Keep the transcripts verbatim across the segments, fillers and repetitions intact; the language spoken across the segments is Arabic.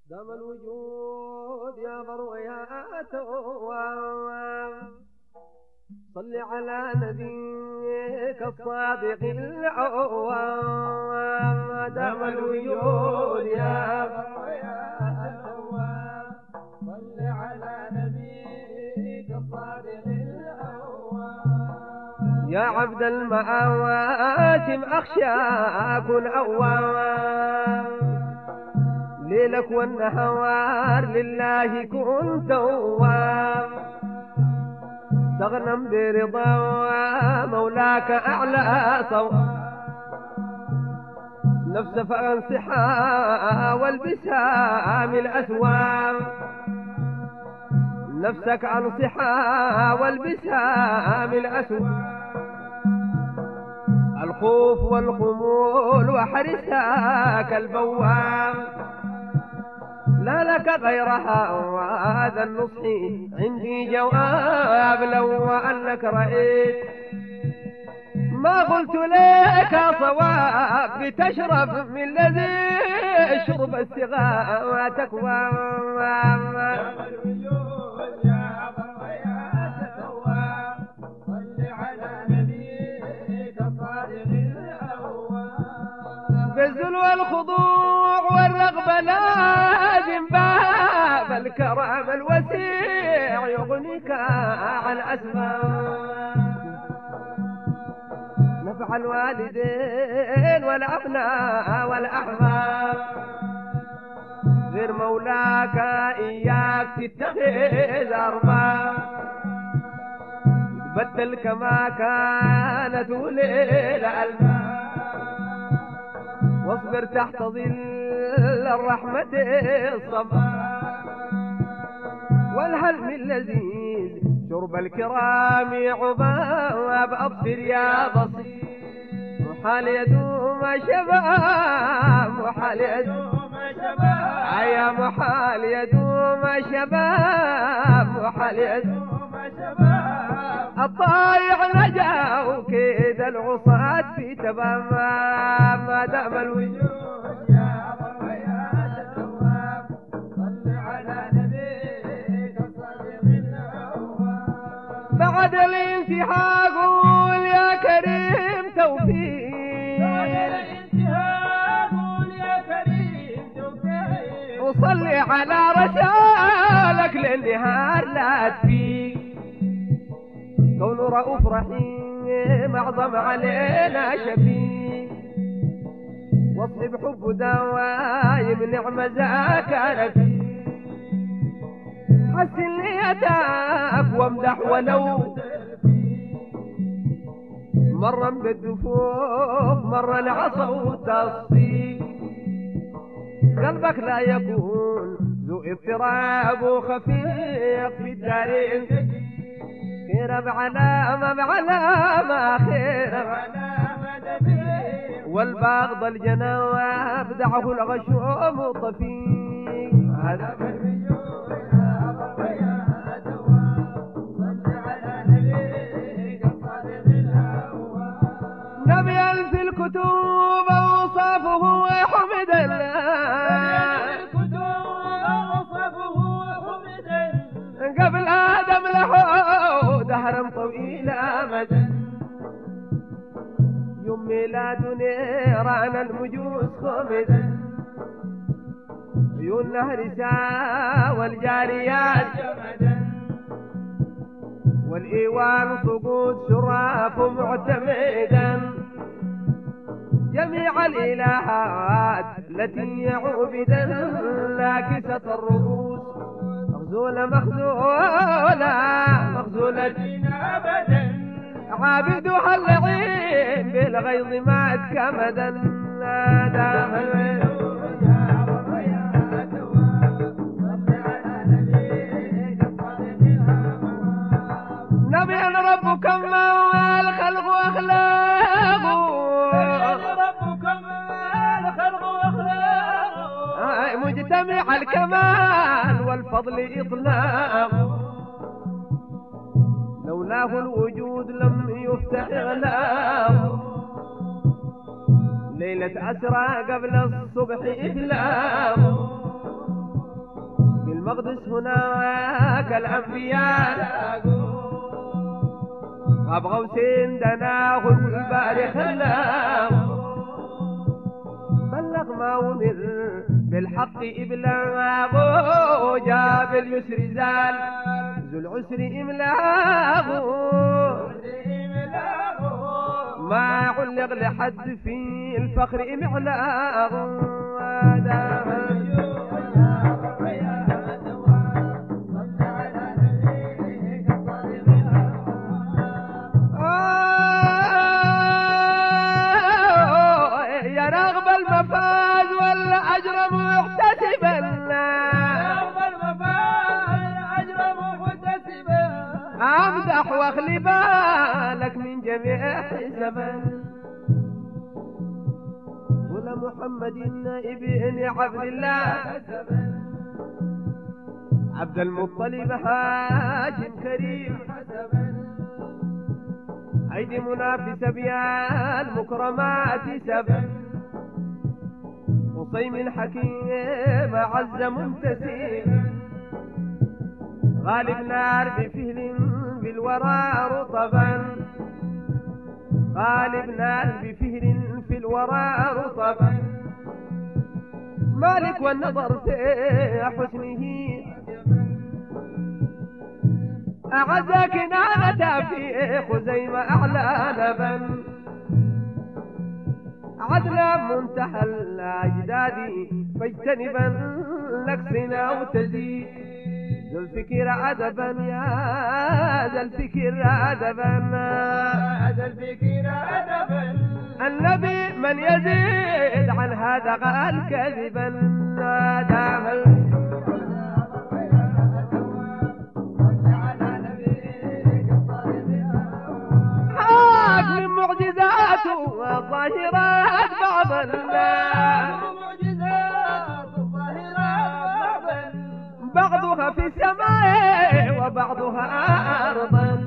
دام الوجود يا برو يا توام صل على نبيك الصادق العوام دام الوجود يا برو يا توام صل على نبيك الصادق العوام يا عبد المآسم أخشاك الأوام ليلك والنهار لله كن توام تغنم برضا مولاك أعلى صواب نفس فانصحا والبسها من الأثواب نفسك انصحا والبسها من الأثواب الخوف والخمول وحرسها كالبواب لا لك غيرها وهذا النصح عندي جواب لو أنك رأيت ما قلت لك صواب بتشرب من الذي شرب السغاء تكوى بالذل والخضوع والرغبة لازم باب الكرم الوسيع يغنيك عن أسباب نفع الوالدين والأبناء والأحباب غير مولاك إياك تتخذ أرباب تبدل كما كانت وليل الباب واصبر تحت ظل الرحمة الصبا والهلم اللذيذ شرب الكرام عباب أبصر يا بصير محال يدوم شباب محال يدوم شباب يا محال يدوم شباب محال يدوم شباب الطايع نجا وكيد العصاة في تمام ما دام الوجود يا برو يا تواب صل على نبيك الصادق العوام بعد الانتهاء قول يا كريم توفيق بعد الانتهاء قول يا كريم توفيق وصلي على رسالك للنهار لا تفيق كون رؤوف رحيم أعظم علينا شفيق واصحب حب دوايم نعم ذاك فيه حسن نيتك وامدح ولو مرا بالدفوف مرا العصا والتصفيق قلبك لا يكون ذو اضطراب وخفيق في الدارين خير بعلامة بعلامة خير بعلامة والباغض الجنواب دعه الغشوم الطفيق هذا من يا برو يا تواب صل على نبيك الصادق العوام نبيا في الكتب أوصافه حمد الله قبل آدم له دهرا طويلا مدى يوم ميلاد نيران المجوس خمدا عيون نهر سا والجاريات جمدا والإيوان سقوط شراف معتمدا جميع الإلهات التي عبدا لاكسة الرؤوس مخزولة مخزولة مخزولة أبدا عابدها اللعين بالغيظ ما اتكمدا دام الوجود يا برو يا تواب صل على نبيك الصادق العوام نبيا ربك ما الخلق واخلاقه ربك ما الخلق واخلاقه مجتمع الكمال والفضل إطلاقه لولاه الوجود لم يفتح إغلاقه ليلة أسرى قبل الصبح إفلاقه المقدس هناك الأنبياء غاب غوثين دناه الباري خلاه بلغ ما ومر بالحق إبلاغه جاب اليسر زال ذو العسر إملاغه ما علق لحد في الفخر إمعلاغه يا رغب المفاز ولا أجرم محتسبا رغب المفاز أجرم محتسبا أمدح واخلي بالك من جميع زمان ولا محمد ابن عبد الله عبد المطلب هاشم كريم أيدي منافس بيا المكرمات سبع قصيم حكيم عز منتسب غالب نار بفهل بالورى رطبا غالب نار بفهل في الورى رطبا مالك والنظر في حسنه أعزك نانة في خزيمة أعلى لبن عدنا منتهى الأجداد فاجتنبا لك سنا وتزيد ذو الفكر أدبا يا ذا الفكر أدبا ذا الفكر أدبا النبي من يزيد عن هذا قال كذبا دام من معجزاته الظاهرات بعض معجزات الظاهرات بعضها في السماء وبعضها أرضا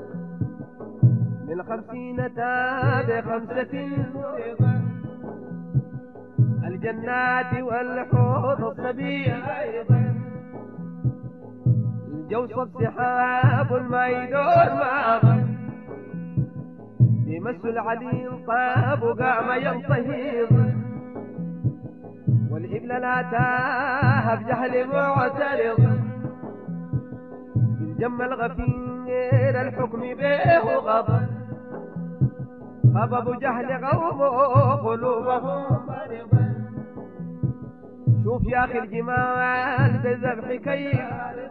من خمسين تاب خمسة الجنات والحوض الصبي الجوصف سحاب ما يدور معه يمس العليل طاب وقام ينطهيض والإبل لا تاه بجهل معترض بالجم الغفير الحكم به غضب خاب ابو جهل قومه قلوبهم مرضا شوف يا اخي الجمال بالذبح كيف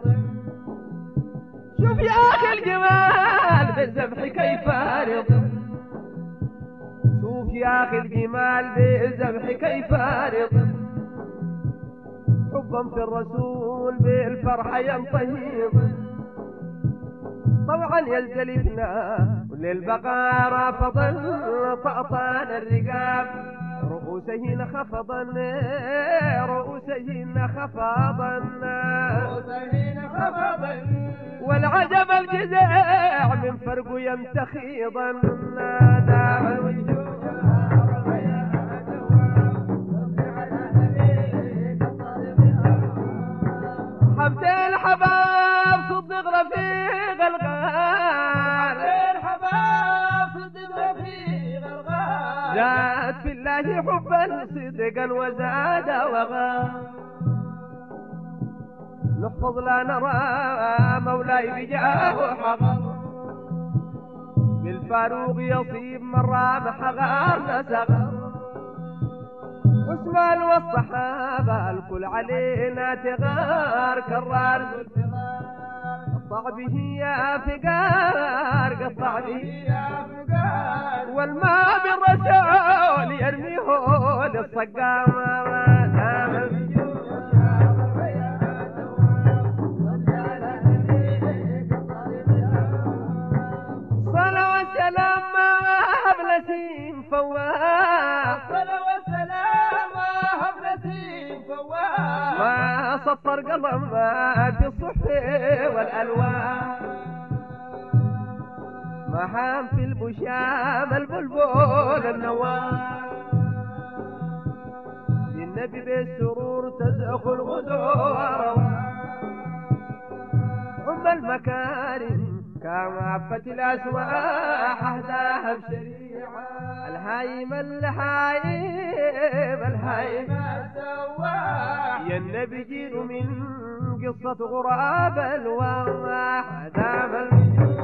شوف يا اخي الجمال بالذبح كيف فارض شوف يا اخي الجمال بالذبح كيف فارض حبا في الرسول بالفرحة ينطهيض طبعا يزدلفنا وللبقاء رافضا طأطان الرقاب رؤوسهن خفضا رؤوسهن خفضا رؤوسهن خفضا والعجب الجزاع من فرق يمتخيضا دام الوجود حمد الحباب صدق رفيق الغار حمد الحباب صدق رفيق الغار زاد في الله حبا صدقا وزاد وغار نحفظ لا نرى مولاي بجاه حق بالفاروق يصيب مرة محغار نسق عثمان والصحابة الكل علينا تغار كرار قطع به يا فقار قطع به يا فقار والماء بالرسول يرميه للصقام صلاة والسلام هبلتين فواح صلاة والسلام هبلتين فواح ما سطر قلم في الصحف والألوان ما حام في البشام البلبل النوار للنبي بالسرور تزخ الغدور المكارم كافة الأسواح أهداها بشريعة الهايم الهايم الهايم السواح يا النبي جيل من قصة غراب الواح دام الوجود